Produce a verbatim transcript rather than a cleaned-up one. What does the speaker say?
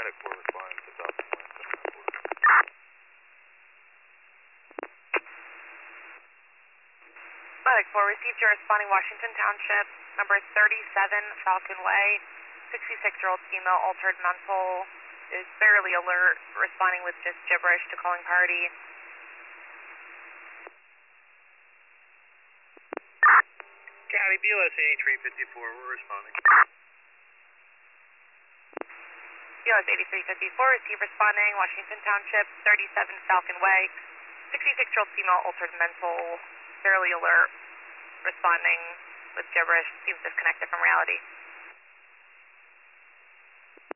Medic four responding to Falcon one seven nine four. Medic four received your responding Washington Township, number thirty-seven Falcon Way. sixty-six-year-old female altered mental, is barely alert, responding with just gibberish to calling party. County B L S eighty-three fifty-four, we're responding. B L S eighty-three fifty-four, receive responding, Washington Township, thirty-seven Falcon Way. sixty-six-year-old female altered mental, barely alert, responding with gibberish, seems disconnected from reality.